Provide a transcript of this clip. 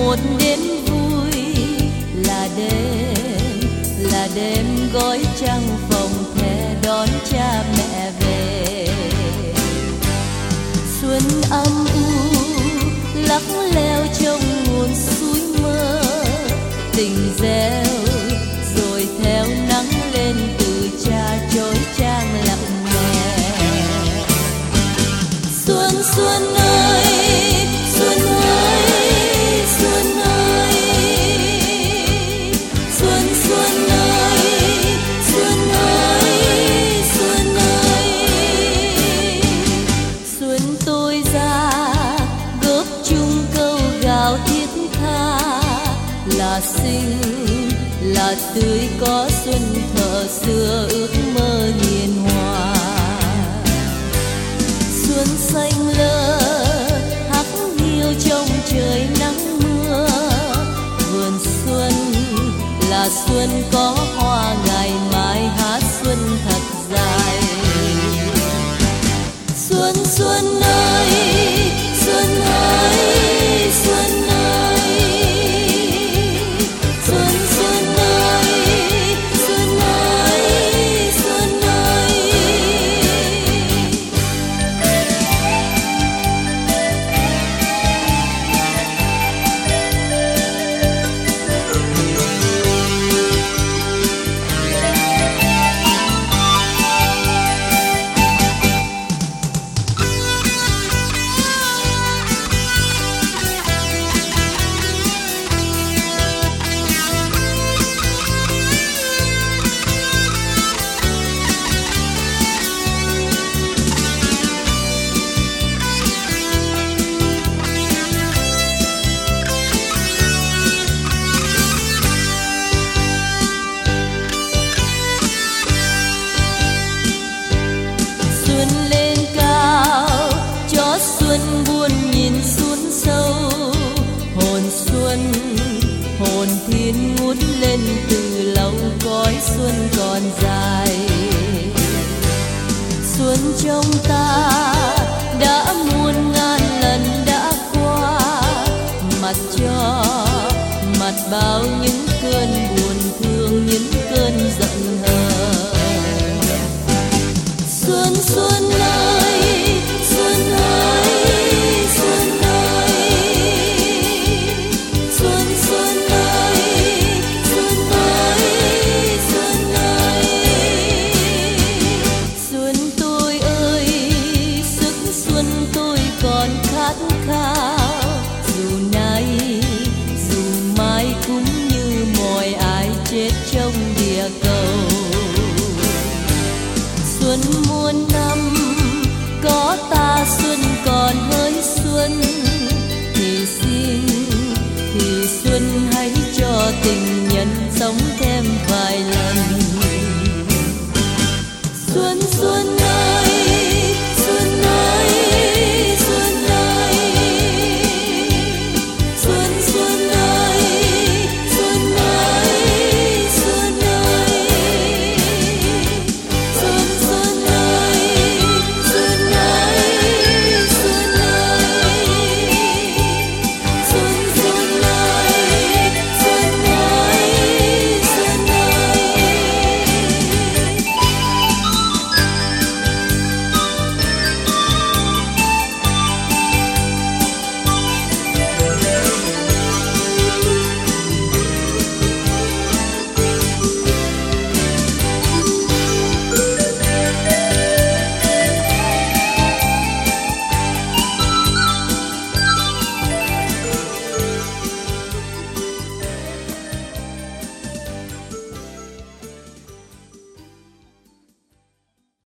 một đêm vui, là đêm gói trăng phòng thề đón cha mẹ về. Xuân âm u lắc leo trong nguồn suối mơ, tình gieo rồi theo nắng lên từ cha chói chang lặng lẽ. Xuân xuân ơi, xuân ơi, xuân ơi, xuân xuân ơi, xuân ơi, xuân ơi. Xuân tôi ra góp chung câu gào thiết tha, là xinh là tươi có xuân thở xưa ước mơ hiền hòa. Xuân xanh lơ hắt hiu trong trời nắng mưa, vườn xuân là xuân có hoa ngày mai hát xuân thật dài. Xuân xuân ơi, xuân ơi, xuân ơi, xuân xuân ơi, xuân ơi, xuân ơi. Xuân lên cao cho xuân buồn nhìn xuống sâu, hồn xuân hồn thiên ngút lên từ lâu cõi xuân còn dài. Xuân trong ta đã muôn ngàn lần đã qua, mặt cho mặt bao những cơn buồn thương, những cơn giận hờn. Xuân xuân ơi, xuân ơi, xuân ơi, xuân xuân ơi, xuân ơi, xuân ơi. Xuân tôi ơi, sức xuân tôi còn khát khao, dù nay dù mai cũng như mọi ai chết trong địa cầu. Xuân muôn năm có ta xuân còn hơi xuân, thì xin thì xuân hãy cho tình nhân sống theo